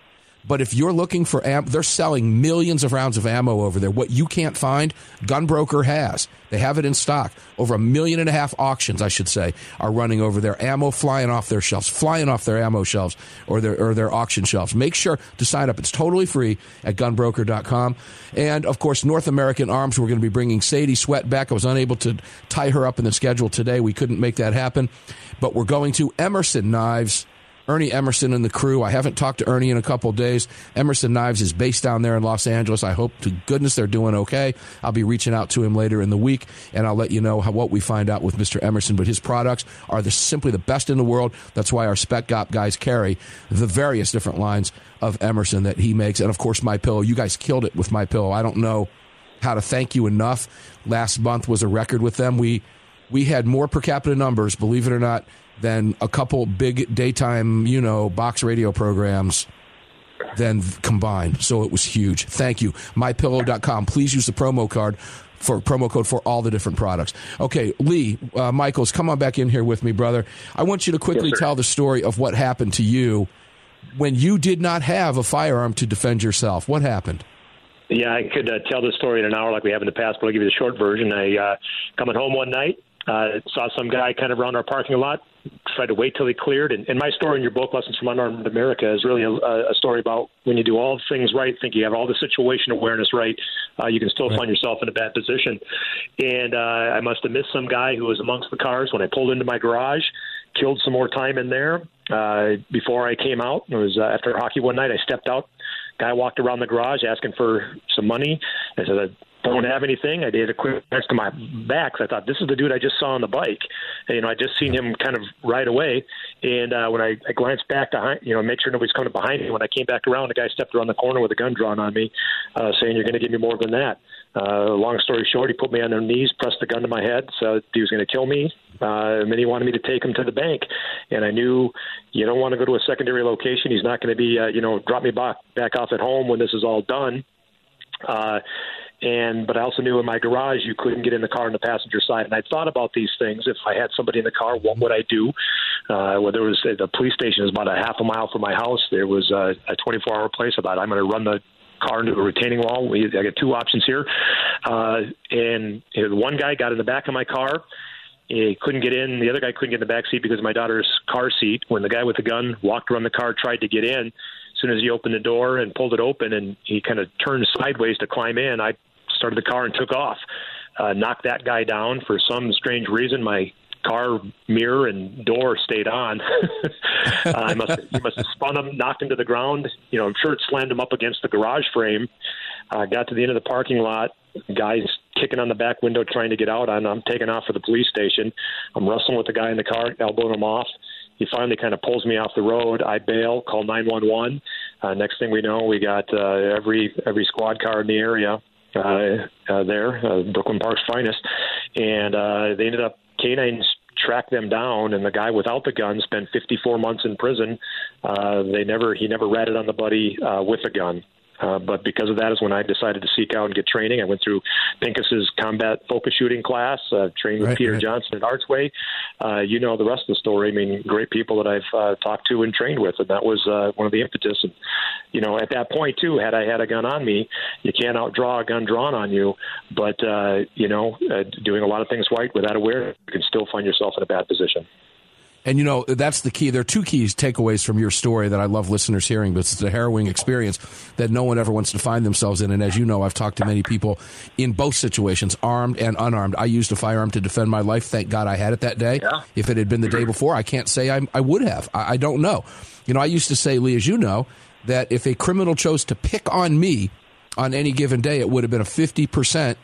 But if you're looking for ammo, they're selling millions of rounds of ammo over there. What you can't find, Gunbroker has. They have it in stock. Over 1.5 million auctions, I should say, are running over there. Ammo flying off their shelves, flying off their ammo shelves or their auction shelves. Make sure to sign up. It's totally free at gunbroker.com. And, of course, North American Arms, we're going to be bringing Sadie Sweat back. I was unable to tie her up in the schedule today. We couldn't make that happen. But we're going to Emerson Knives. Ernie Emerson and the crew. I haven't talked to Ernie in a couple of days. Emerson Knives is based down there in Los Angeles. I hope to goodness they're doing okay. I'll be reaching out to him later in the week, and I'll let you know what we find out with Mr. Emerson. But his products are simply the best in the world. That's why our Spec Op guys carry the various different lines of Emerson that he makes. And, of course, MyPillow. You guys killed it with MyPillow. I don't know how to thank you enough. Last month was a record with them. We had more per capita numbers, believe it or not, than a couple big daytime, box radio programs than combined. So it was huge. Thank you. MyPillow.com. Please use the promo code for all the different products. Okay, Lee Michaels, come on back in here with me, brother. I want you to quickly tell the story of what happened to you when you did not have a firearm to defend yourself. What happened? Yeah, I could tell the story in an hour like we have in the past, but I'll give you the short version. I coming home one night, saw some guy kind of around our parking lot, tried to wait till he cleared. And my story in your book, Lessons from Unarmed America, is really a story about when you do all things right, think you have all the situation awareness right, you can still find yourself in a bad position. And I must have missed some guy who was amongst the cars when I pulled into my garage, killed some more time in there before I came out. It was after hockey one night. I stepped out. Guy walked around the garage asking for some money. I said, I don't have anything. I did a quick glance to my back. So I thought, this is the dude I just saw on the bike. And, I just seen him kind of right away. And when I glanced back behind, make sure nobody's coming behind me. When I came back around, the guy stepped around the corner with a gun drawn on me, saying, you're going to give me more than that. Long story short, he put me on their knees, pressed the gun to my head, so he was going to kill me. And then he wanted me to take him to the bank. And I knew you don't want to go to a secondary location. He's not going to be, drop me back off at home when this is all done. But I also knew in my garage you couldn't get in the car on the passenger side. And I thought about these things. If I had somebody in the car, what would I do? There was the police station is about a half a mile from my house. There was a 24-hour place. I thought, I'm going to run the car into a retaining wall. I got two options here. One guy got in the back of my car. He couldn't get in. The other guy couldn't get in the back seat because of my daughter's car seat. When the guy with the gun walked around the car, tried to get in, as soon as he opened the door and pulled it open and he kind of turned sideways to climb in, I started the car and took off. Knocked that guy down. For some strange reason, my car mirror and door stayed on. He must have spun him, knocked him to the ground. I'm sure it slammed him up against the garage frame. Got to the end of the parking lot. Guy's kicking on the back window trying to get out. I'm taking off for the police station. I'm wrestling with the guy in the car, elbowing him off. He finally kind of pulls me off the road. I bail, call 911. Next thing we know, we got every squad car in the area Brooklyn Park's finest. And they ended up, canines tracked them down, and the guy without the gun spent 54 months in prison. He never ratted on the buddy with a gun. But because of that is when I decided to seek out and get training. I went through Pincus's combat focus shooting class, trained with Peter Johnson at Archway. The rest of the story. I mean, great people that I've talked to and trained with, and that was one of the impetus. And, at that point, too, had I had a gun on me, you can't outdraw a gun drawn on you. But, doing a lot of things right without awareness, you can still find yourself in a bad position. And, that's the key. There are two keys takeaways from your story that I love listeners hearing, but it's a harrowing experience that no one ever wants to find themselves in. And as you know, I've talked to many people in both situations, armed and unarmed. I used a firearm to defend my life. Thank God I had it that day. Yeah. If it had been the day before, I can't say I would have. I don't know. I used to say, Lee, as you know, that if a criminal chose to pick on me on any given day, it would have been a 50%,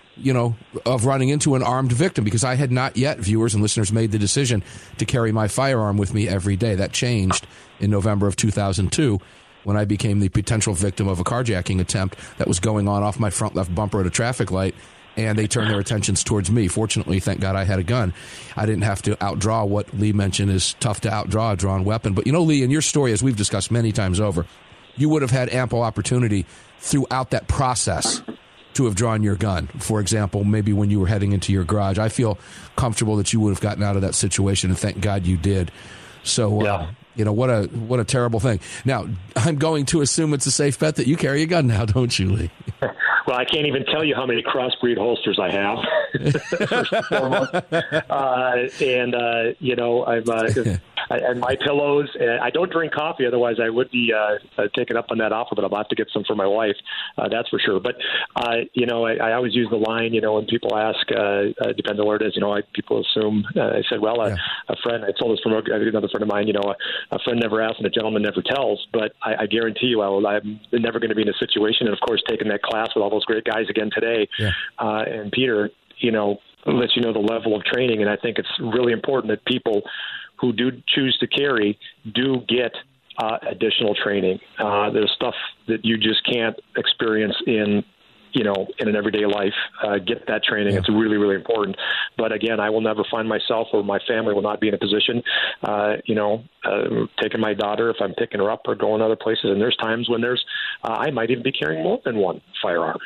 of running into an armed victim, because I had not yet, viewers and listeners, made the decision to carry my firearm with me every day. That changed in November of 2002 when I became the potential victim of a carjacking attempt that was going on off my front left bumper at a traffic light, and they turned their attentions towards me. Fortunately, thank God I had a gun. I didn't have to outdraw what Lee mentioned is tough to outdraw a drawn weapon. But, Lee, in your story, as we've discussed many times over, you would have had ample opportunity throughout that process to have drawn your gun. For example, maybe when you were heading into your garage. I feel comfortable that you would have gotten out of that situation, and thank God you did. So, What a terrible thing. Now, I'm going to assume it's a safe bet that you carry a gun now, don't you, Lee? Well, I can't even tell you how many crossbreed holsters I have. First and foremost, and my pillows. I don't drink coffee, otherwise I would be taken up on that offer. But I'll have to get some for my wife. That's for sure. But I always use the line. When people ask, depends on where it is. People assume. I said, well, a friend. I told this from another friend of mine. A friend never asks and a gentleman never tells. But I guarantee you, I'm never going to be in a situation. And of course, taking that class with all those great guys again today, and Peter, lets you know the level of training. And I think it's really important that people who do choose to carry do get additional training. There's stuff that you just can't experience in an everyday life. Get that training. It's really, really important. But again, I will never find myself, or my family will not be in a position, taking my daughter if I'm picking her up or going other places. And there's times when I might even be carrying more than one firearm.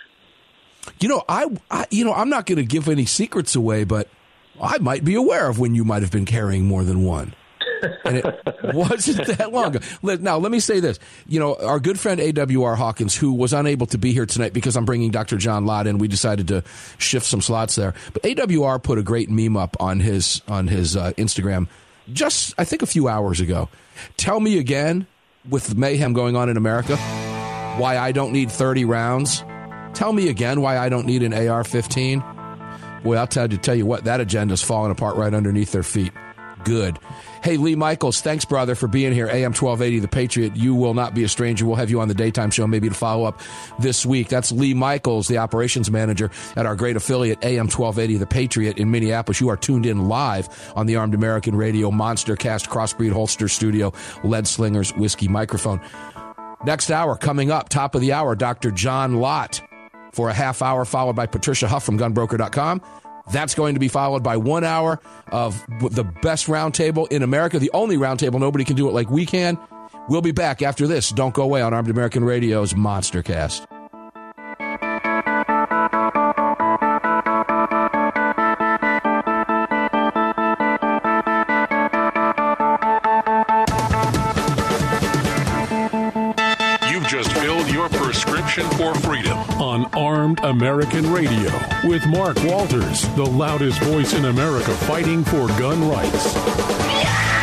I'm not going to give any secrets away, but I might be aware of when you might have been carrying more than one. And it wasn't that long ago. Now, let me say this. Our good friend A.W.R. Hawkins, who was unable to be here tonight because I'm bringing Dr. John Lott in, we decided to shift some slots there. But A.W.R. put a great meme up on his Instagram just, I think, a few hours ago. Tell me again, with the mayhem going on in America, why I don't need 30 rounds. Tell me again why I don't need an AR-15. Boy, I'll tell you what, that agenda's falling apart right underneath their feet. Good. Hey, Lee Michaels, thanks, brother, for being here. AM 1280, The Patriot. You will not be a stranger. We'll have you on the daytime show maybe to follow up this week. That's Lee Michaels, the operations manager at our great affiliate, AM 1280, The Patriot in Minneapolis. You are tuned in live on the Armed American Radio, Monster Cast, Crossbreed Holster Studio, Lead Slingers, Whiskey Microphone. Next hour, coming up, top of the hour, Dr. John Lott for a half hour, followed by Patricia Huff from gunbroker.com. That's going to be followed by 1 hour of the best roundtable in America, the only roundtable. Nobody can do it like we can. We'll be back after this. Don't go away on Armed American Radio's Monster Cast. Prescription for Freedom on Armed American Radio with Mark Walters, the loudest voice in America fighting for gun rights.